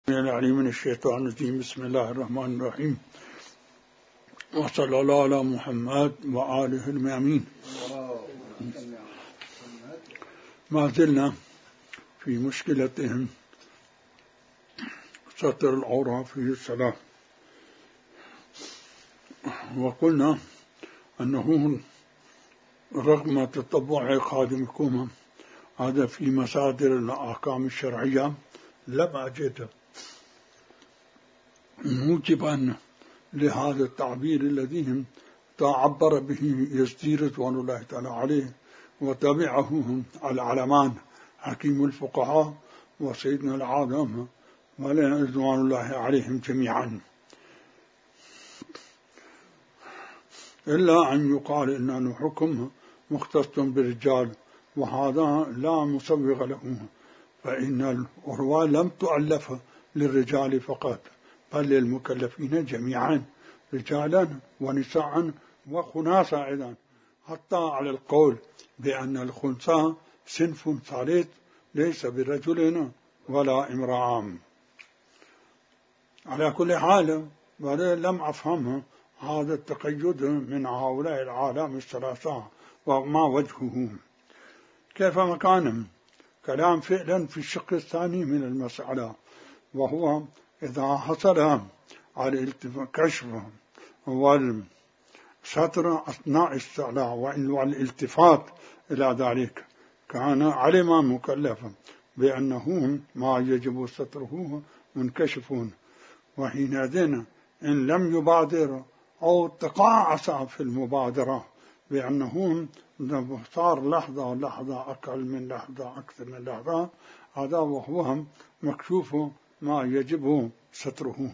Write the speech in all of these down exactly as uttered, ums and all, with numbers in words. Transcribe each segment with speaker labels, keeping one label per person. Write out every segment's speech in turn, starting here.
Speaker 1: العليم من الشيطان الرجيم. بسم الله الرحمن الرحيم، وصلى الله على محمد وآله الميامين. ما زلنا في مشكلتهم ستر العورة في الصلاة، وقلنا أنه رغم تطبع خادمكم هذا في مصادر الأحكام الشرعية لم أجد موجبا لهذا التعبير الذي تعبر به يزيد رضوان الله تعالى عليه وتبعه العلمان حكيم الفقهاء وسيدنا العالم رضوان الله عليهم جميعا، إلا أن يقال إن حكم مختص بالرجال، وهذا لا مسوغ له، فإن الأروى لم تؤلف للرجال فقط بل للمكلفين جميعا، رجالا ونساء وخناسا أيضا، حتى على القول بأن الخنثى صنف ثالث ليس برجل ولا امرأة. على كل حال لم أفهم هذا التقيد من هؤلاء العالم الثلاثة وما وجهه. كيف مكان كلام فعلا في الشق الثاني من المسألة، وهو إذا حصل على الكشف والستر أثناء الصلاة والالتفات إلى ذلك كان علم مكلفا بأنه ما يجب ستره منكشف، وحينئذ إن لم يبادر أو تقاعس في المبادرة بأنه صار لحظة لحظة أقل من لحظة أكثر من لحظة، هذا وهو مكشوف ما يجب ستره،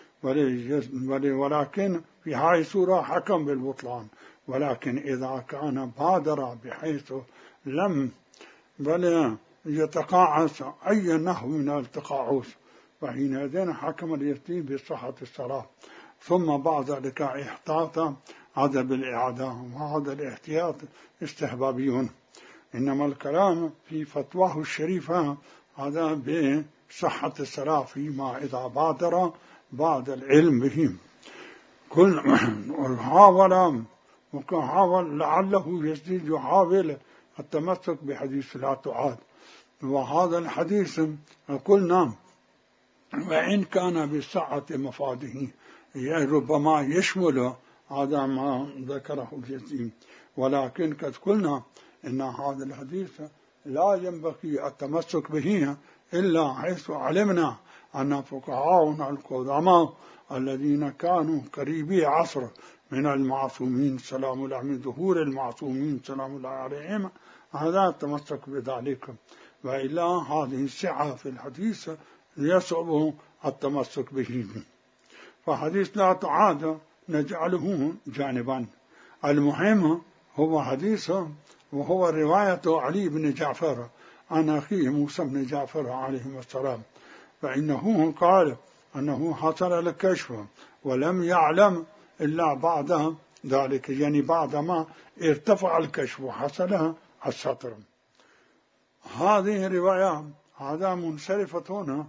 Speaker 1: ولكن في هذه الصورة حكم بالبطلان. ولكن إذا كان بادر بحيث لم بل يتقاعس أي نحو من التقاعس، فحينئذ حكم اليفتي بصحة الصلاة، ثم بعد ذلك احتاط هذا بالإعادة، وهذا الاحتياط استحبابي. إنما الكلام في فتواه الشريفة هذا بصحة الصلاة فيما إذا بادر بعد العلم به. كل حاول وحاول لعله يزيد يحاول التمسك بحديث لا تعاد، وهذا الحديث قلنا وإن كان بسعة مفاده ربما يشمل هذا ما ذكره الجزيم، ولكن قد قلنا إن هذا الحديث لا ينبغي التمسك به إلا حيث علمنا أن فقهاؤنا القدامى الذين كانوا قريبي عصر من المعصومين سلام الله من ظهور المعصومين سلام الله عليهم هذا التمسك بذلك، وإلا هذه السعة في الحديث يصعب التمسك به. فحديث لا تعاد نجعله جانبا، المهم هو حديث وهو رواية علي بن جعفر عن أخيه موسى بن جعفر عليه السلام، فإنه قال أنه حصل الكشف ولم يعلم إلا بعد ذلك، يعني بعدما ارتفع الكشف وحصل الستر. هذه الرواية هذا منصرفة هنا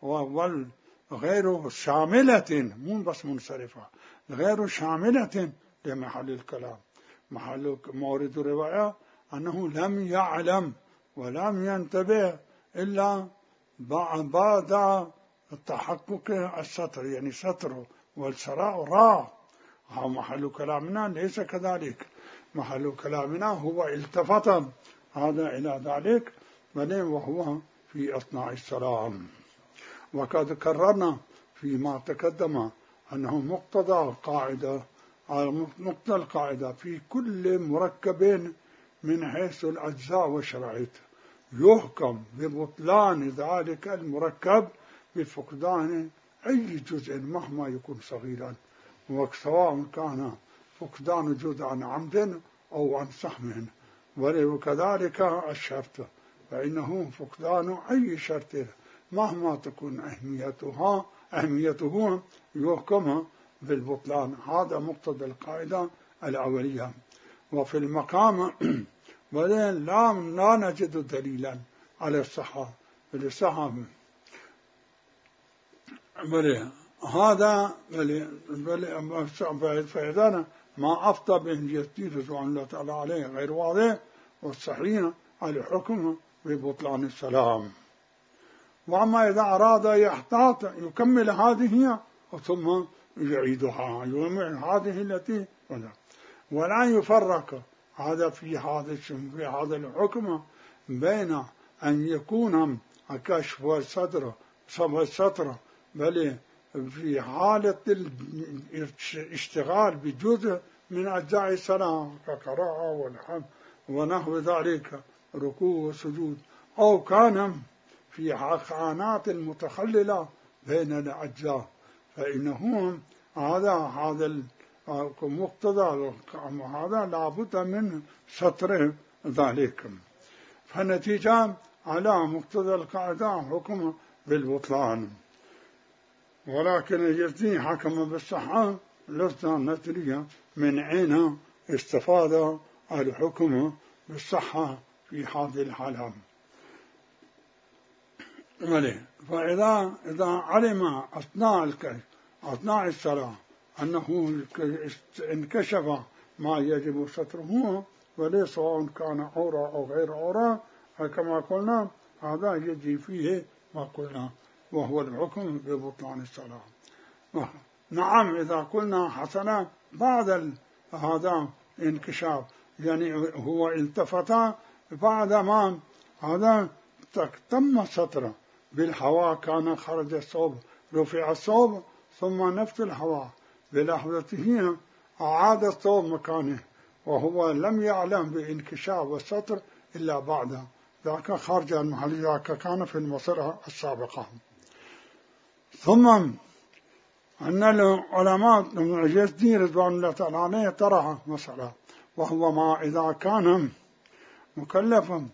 Speaker 1: وغير شاملة، مو بس منصرفة، غير شاملة لمحل الكلام. محل مورد الرواية أنه لم يعلم ولم ينتبه إلا بعد التحقق الستر، يعني ستر والسراء راء. محل كلامنا ليس كذلك، محل كلامنا هو التفت هذا إلى ذلك وهو في أثناء الصلاة. وقد كررنا فيما تقدم أنه مقتضى القاعدة مقتضى القاعدة في كل مركب من حيث الأجزاء والشرائط يحكم ببطلان ذلك المركب بفقدان أي جزء مهما يكون صغيرا، وسواء كان فقدان جزء عن عمد أو عن سهم، وكذلك الشرط، فإنه فقدان أي شرط مهما تكون أهميتها أهميته يحكم بالبطلان. هذا مقتضى القاعدة الأولية. وفي المقام ولن لا, لا نجد دليلا على الصحة الصحة بل هذا بل بل فإذا ما أفضى به الجديد رضوان الله تعالى عليه غير واضح، والصحيح على حكمه ببطلان السلام. وأما إذا أراد يحتاط يكمل هذه ثم يعيدها، يكمل هذه التي ولا يفرق هذا في هذا في هذا الحكم بين أن يكون كشف الصدر صب السطر بل في حالة الاشتغال بجزء من أجزاء الصلاة كقراءة والحمد ونحو ذلك ركوع وسجود، أو كان في حقانات المتخللة بين الأجزاء، فإنه هذا هذا المقتضى هذا لابد من سطر ذلك. فالنتيجة على مقتضى القاعدة حكم بالبطلان، ولكن الجزمي حكم بالصحة لفظا نتريا من عين استفاد الحكم بالصحة في هذه الحالة. فإذا إذا علم أثناء أثناء الصلاة أنه انكشف ما يجب ستره وليس سواء كان عورة أو غير عورة، كما قلنا هذا يجي فيه ما قلنا وهو الحكم ببطلان الصلاة. نعم إذا قلنا حسنا بعد هذا انكشاف يعني هو التفت بعد ما هذا تم ستره بالهواء، كان خرج الثوب رفع الثوب ثم نفس الهواء بلحظته أعاد الثوب مكانه، وهو لم يعلم بانكشاف الستر إلا بعد ذاك خرج المحل ذاك كان في المصير السابقة. ثم أن العلماء من الجزدي رضوان الله تعالى عليه طرح مسألة، وهو ما إذا كان مكلفا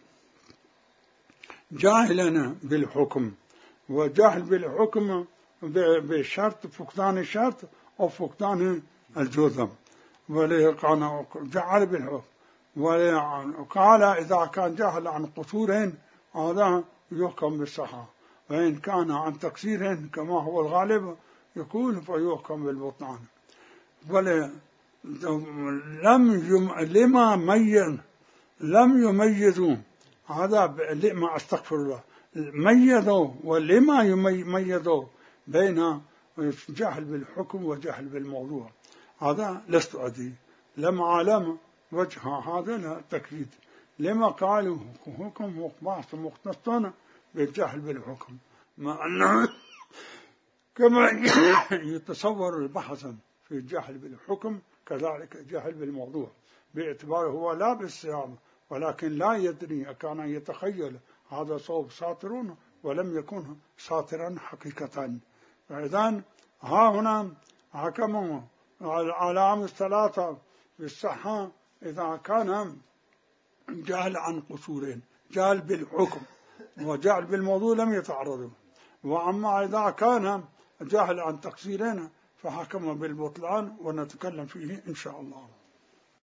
Speaker 1: جاهلا بالحكم، وجهل بالحكم بشرط فقدان الشرط أو فقدان الجزم، ولكان جعل بالحكم، وقال إذا كان جهل عن قصور هذا يحكم بالصحة، وإن كان عن تقصير كما هو الغالب يكون فيحكم بالبطلان. ولم يم لما ميز لم يميزوا هذا لما استغفر الله ميزوا ولما يميزوا بين جهل بالحكم وجهل بالموضوع، هذا لست أدري. لما علم وجه هذا لا تكريد، لما قالوا حكم بحث مختص بالجهل بالحكم، مع أنه كما يتصور البحث في الجهل بالحكم كذلك جهل بالموضوع، باعتباره هو لا بالصيام ولكن لا يدري، كان يتخيل هذا صوب ساترون ولم يكن ساترا حقيقة. فإذن ها هنا حكموا العلامة الثلاثة بالصحة إذا كان جهل عن قصورين، جهل بالحكم وجهل بالموضوع لم يتعرضوا، وأما إذا كان جهل عن تقصيرين فحكم بالبطلان، ونتكلم فيه إن شاء الله.